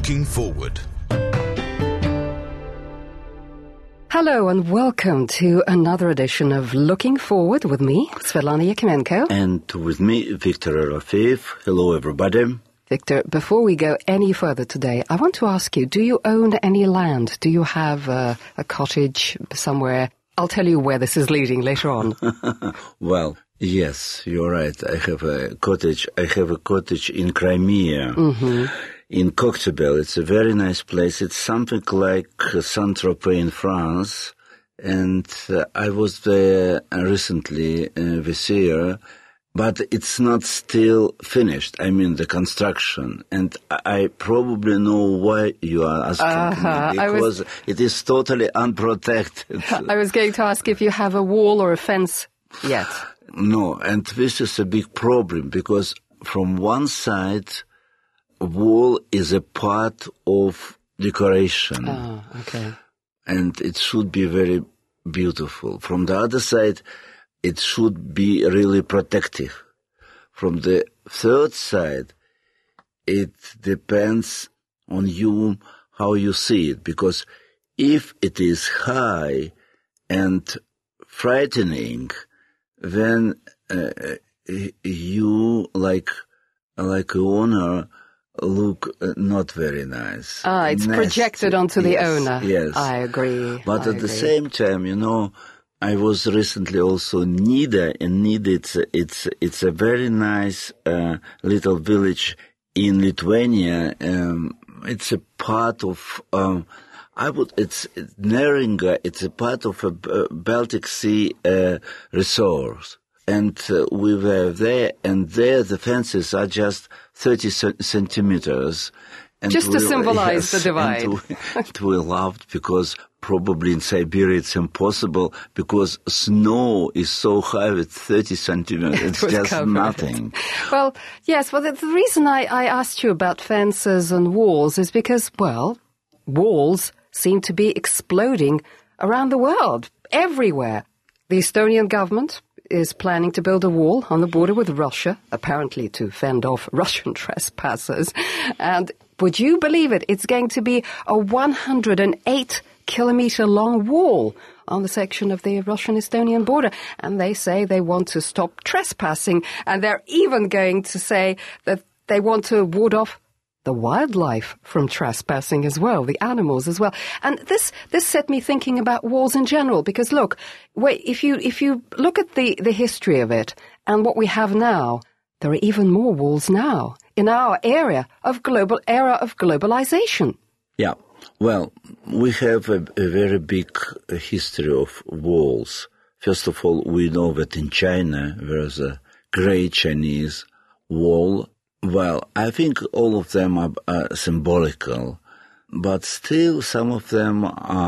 Looking Forward. Hello and welcome to another edition of Looking Forward with me, Svetlana Yakimenko. And with me, Victor Arafeev. Hello, everybody. Victor, before we go any further today, I want to ask you, do you own any land? Do you have a cottage somewhere? I'll tell you where this is leading later on. Well, yes, you're right. I have a cottage. I have a cottage in Crimea. Mm-hmm. In Koktebel. It's a very nice place. It's something like Saint-Tropez in France. And I was there recently this year, but it's not still finished. I mean, the construction. And I probably know why you are asking me, because it is totally unprotected. I was going to ask if you have a wall or a fence yet. No, and this is a big problem, because from one side, wall is a part of decoration. Oh, okay. And it should be very beautiful. From the other side, it should be really protective. From the third side, it depends on you, how you see it. Because if it is high and frightening, then you, like a owner, look not very nice. It's nasty. Projected onto the owner. Yes. I agree. But at the same time, I was recently also in Nida. In Nida, it's a very nice little village in Lithuania. It's a part of it's Neringa. It's a part of a Baltic Sea resource. And we were there, and there the fences are just 30 centimeters. And just to symbolize the divide. And we laughed because probably in Siberia it's impossible, because snow is so high with 30 centimeters. It's just covered. Nothing. Well, yes, the reason I asked you about fences and walls is because, walls seem to be exploding around the world, everywhere. The Estonian government is planning to build a wall on the border with Russia, apparently to fend off Russian trespassers. And would you believe it? It's going to be a 108-kilometer-long wall on the section of the Russian-Estonian border. And they say they want to stop trespassing. And they're even going to say that they want to ward off the wildlife from trespassing as well, the animals as well. And this set me thinking about walls in general, because look, if you look at the history of it and what we have now, there are even more walls now in our era of globalization. Yeah. Well, we have a very big history of walls. First of all, we know that in China there is a Great Chinese Wall. Well, I think all of them are symbolical, but still some of them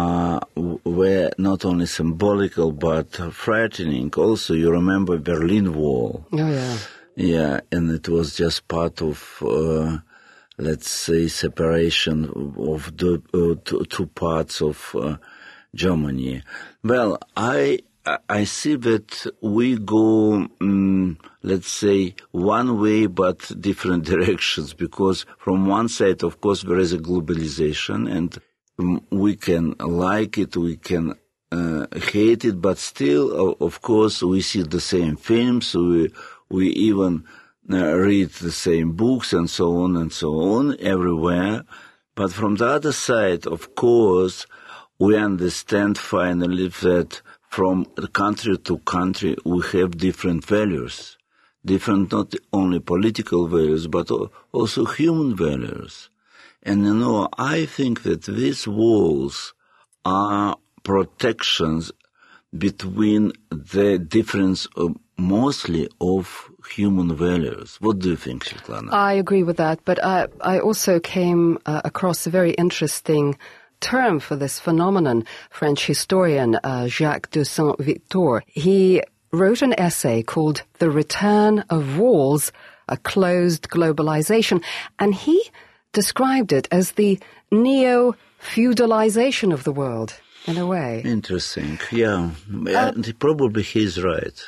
were not only symbolical but frightening. Also, you remember Berlin Wall. Oh, yeah. Yeah, and it was just part of, let's say, separation of the two parts of Germany. Well, I see that we go, let's say, one way but different directions, because from one side, of course, there is a globalization, and we can like it, we can hate it, but still, of course, we see the same films, we even read the same books and so on everywhere. But from the other side, of course, we understand finally that from country to country, we have different values, different not only political values, but also human values. And, I think that these walls are protections between the difference mostly of human values. What do you think, Svetlana? I agree with that, but I also came across a very interesting term for this phenomenon. French historian Jacques de Saint-Victor, he wrote an essay called The Return of Walls, a Closed Globalization, and he described it as the neo-feudalization of the world, in a way. Interesting, yeah. And probably he's right.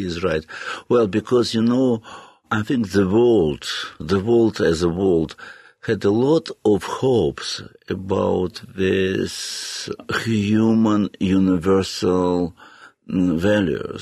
Well, because, I think the world as a world had a lot of hopes about this human universal values,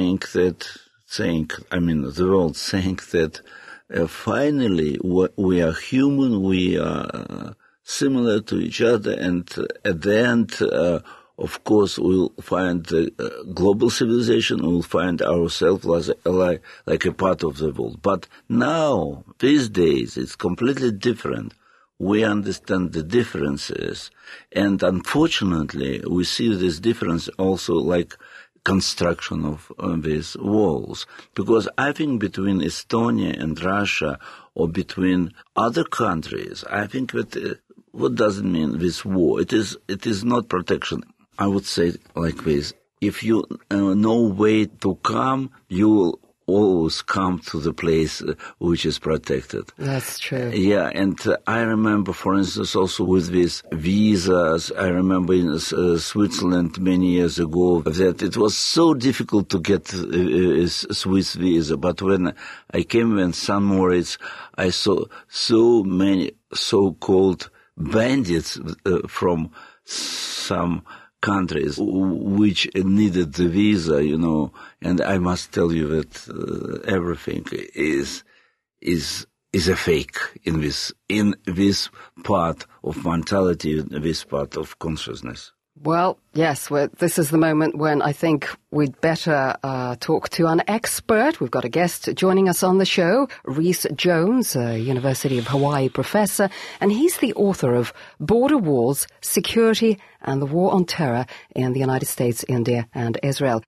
the world saying that finally we are human, we are similar to each other, and at the end, of course, we'll find the global civilization, we'll find ourselves like a part of the world. But now, these days, it's completely different. We understand the differences, and unfortunately, we see this difference also like construction of these walls. Because I think between Estonia and Russia, or between other countries, I think that what does it mean, this war? It is not protection. I would say like this: if you know where to come, you will always come to the place which is protected. That's true. Yeah, and I remember, for instance, also with these visas, I remember in Switzerland many years ago that it was so difficult to get a Swiss visa. But when I came in St. Moritz, I saw so many so-called bandits from some countries which needed the visa, and I must tell you that everything is a fake in this part of mentality, in this part of consciousness. Well, yes, this is the moment when I think we'd better talk to an expert. We've got a guest joining us on the show, Rhys Jones, a University of Hawaii professor, and he's the author of Border Walls, Security and the War on Terror in the United States, India and Israel.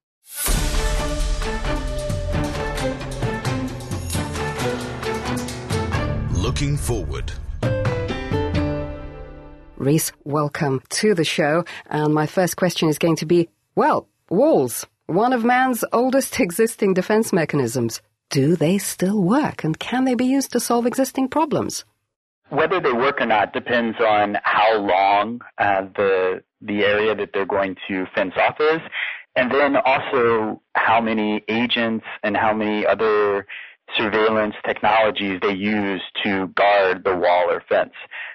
Looking forward. Rhys, welcome to the show. And my first question is going to be, walls, one of man's oldest existing defense mechanisms. Do they still work, and can they be used to solve existing problems? Whether they work or not depends on how long the area that they're going to fence off is, and then also how many agents and how many other surveillance technologies they use to guard the wall or fence.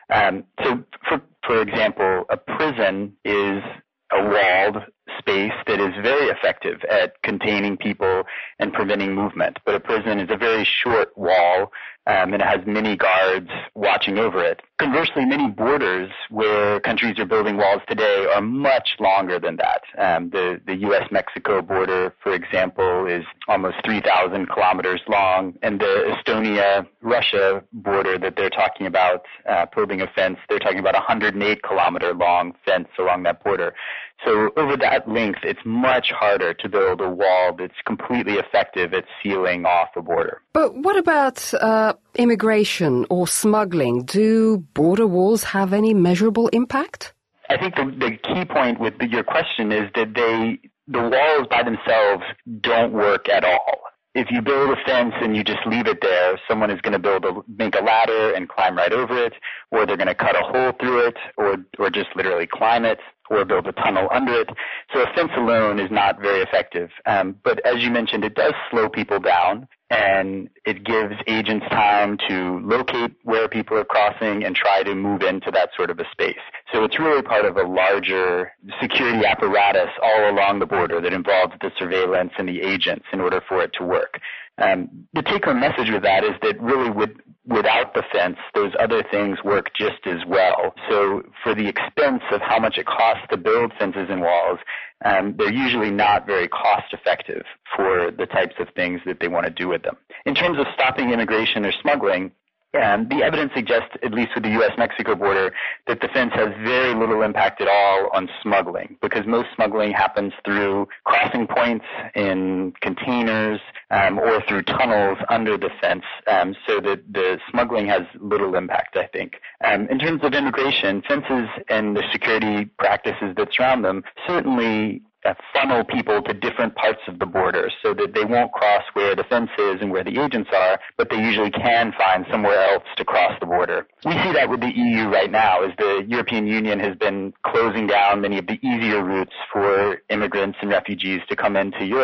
So, for example, a prison is a walled space that is very effective at containing people and preventing movement. But a prison is a very short wall, and it has many guards watching over it. Conversely, many borders where countries are building walls today are much longer than that. The U.S.-Mexico border, for example, is almost 3,000 kilometers long, and the Estonia-Russia border that they're talking about building a fence, they're talking about a 108-kilometer long fence along that border. So over that length, it's much harder to build a wall that's completely effective at sealing off a border. But what about immigration or smuggling? Do border walls have any measurable impact? I think the key point with your question is that the walls by themselves don't work at all. If you build a fence and you just leave it there, someone is going to make a ladder and climb right over it, or they're going to cut a hole through it, or just literally climb it, or build a tunnel under it. So a fence alone is not very effective. But as you mentioned, it does slow people down, and it gives agents time to locate where people are crossing and try to move into that sort of a space. So it's really part of a larger security apparatus all along the border that involves the surveillance and the agents in order for it to work. The take-home message with that is that really without the fence, those other things work just as well. So for the expense of how much it costs to build fences and walls, they're usually not very cost-effective for the types of things that they want to do with them. In terms of stopping immigration or smuggling, the evidence suggests, at least with the U.S.-Mexico border, that the fence has very little impact at all on smuggling, because most smuggling happens through crossing points in containers or through tunnels under the fence, so that the smuggling has little impact, I think. In terms of immigration, fences and the security practices that surround them certainly funnel people to different parts of the border so that they won't cross where the fence is and where the agents are, but they usually can find somewhere else to cross the border. We see that with the EU right now, as the European Union has been closing down many of the easier routes for immigrants and refugees to come into Europe.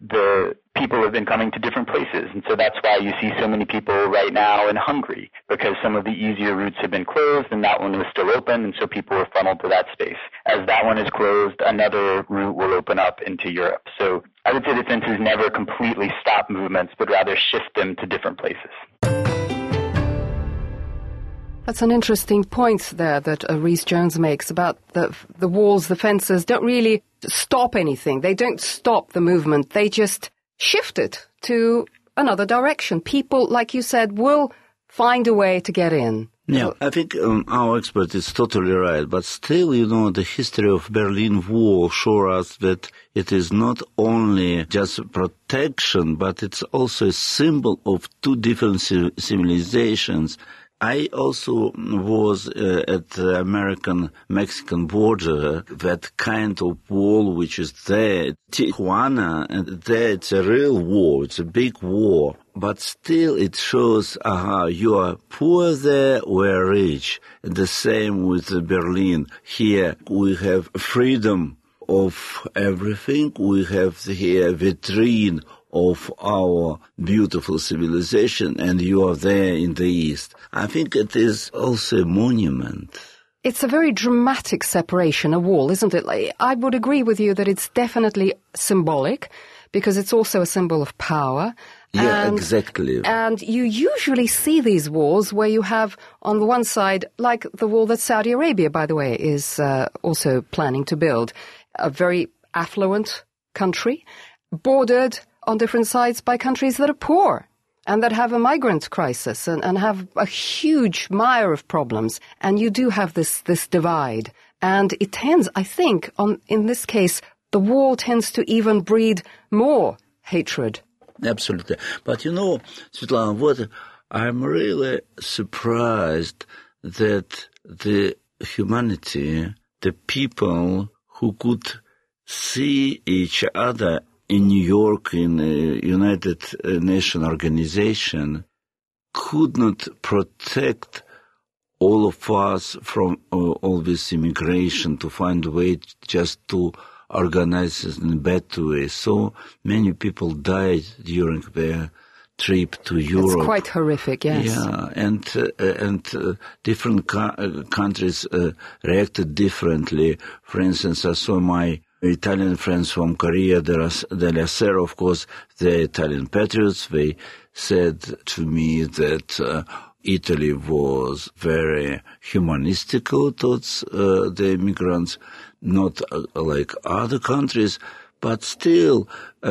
the people have been coming to different places. And so that's why you see so many people right now in Hungary, because some of the easier routes have been closed and that one was still open, and so people were funneled to that space. As that one is closed, another route will open up into Europe. So I would say the fences never completely stop movements, but rather shift them to different places. That's an interesting point there that Rhys-Jones makes about the walls, the fences don't really stop anything. They don't stop the movement. They just shift it to another direction. People, like you said, will find a way to get in. Yeah, I think our expert is totally right. But still, the history of Berlin Wall shows us that it is not only just protection, but it's also a symbol of two different civilizations. I also was at the American-Mexican border, that kind of wall which is there, Tijuana, and there it's a real war, it's a big war. But still it shows, you are poor there, we're rich. And the same with Berlin. Here we have freedom of everything. We have here vitrine of our beautiful civilization, and you are there in the East. I think it is also a monument. It's a very dramatic separation, a wall, isn't it? I would agree with you that it's definitely symbolic, because it's also a symbol of power. Yeah, exactly. And you usually see these walls where you have, on the one side, like the wall that Saudi Arabia, by the way, is also planning to build, a very affluent country, bordered on different sides by countries that are poor and that have a migrant crisis and have a huge mire of problems. And you do have this divide. And it tends, I think, in this case, the wall tends to even breed more hatred. Absolutely. But Svetlana, what I'm really surprised that the humanity, the people who could see each other in New York, in the United Nations organization, could not protect all of us from all this immigration, to find a way just to organize it in a better way. So many people died during their trip to Europe. It's quite horrific, yes. Yeah, and different countries reacted differently. For instance, I saw my Italian friends from Corriere della Sera, of course, the Italian patriots. They said to me that Italy was very humanistical towards the immigrants, not like other countries, but still,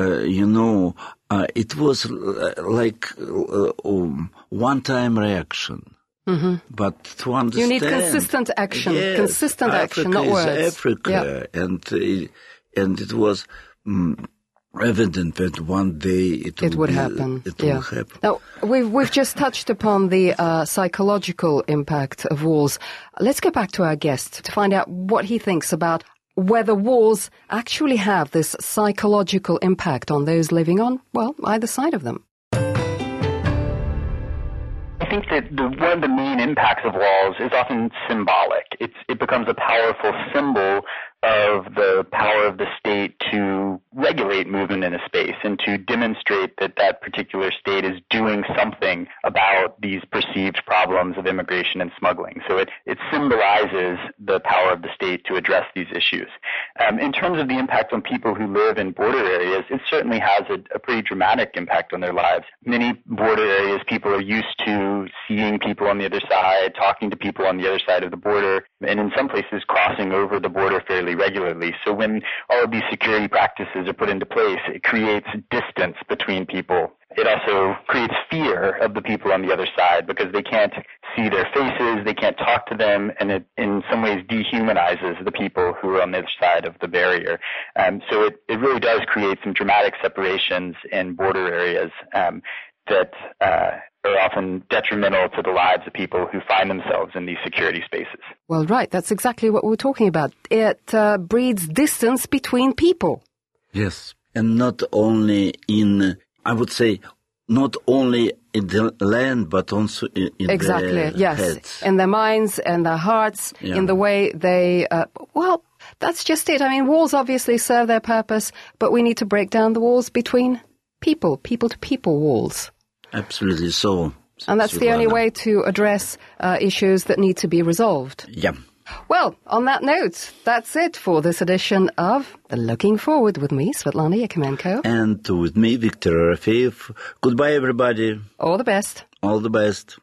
it was like one-time reaction. Mm-hmm. But to understand, you need consistent action, yes, consistent action, not words. Africa, yeah. and it was evident that one day it would happen. It will happen. Now we've just touched upon the psychological impact of walls. Let's go back to our guest to find out what he thinks about whether walls actually have this psychological impact on those living on, either side of them. I think that one of the main impacts of walls is often symbolic. It becomes a powerful symbol of the power of the state to regulate movement in a space and to demonstrate that that particular state is doing something about these perceived problems of immigration and smuggling. So it symbolizes the power of the state to address these issues. In terms of the impact on people who live in border areas, it certainly has a pretty dramatic impact on their lives. Many border areas, people are used to seeing people on the other side, talking to people on the other side of the border, and in some places crossing over the border fairly regularly. So when all of these security practices are put into place, it creates distance between people. It also creates fear of the people on the other side because they can't see their faces, they can't talk to them, and it in some ways dehumanizes the people who are on the other side of the barrier. So it really does create some dramatic separations in border areas that are often detrimental to the lives of people who find themselves in these security spaces. Well, right, that's exactly what we're talking about. It breeds distance between people. Yes, and not only in, I would say, not only in the land, but also in exactly, their yes, heads. In their minds and their hearts, in the way they, That's just it. I mean, walls obviously serve their purpose, but we need to break down the walls between people-to-people walls. Absolutely so. And that's the only way to address issues that need to be resolved. Yeah. Well, on that note, that's it for this edition of The Looking Forward with me, Svetlana Yakimenko. And with me, Viktor Arafeev. Goodbye, everybody. All the best. All the best.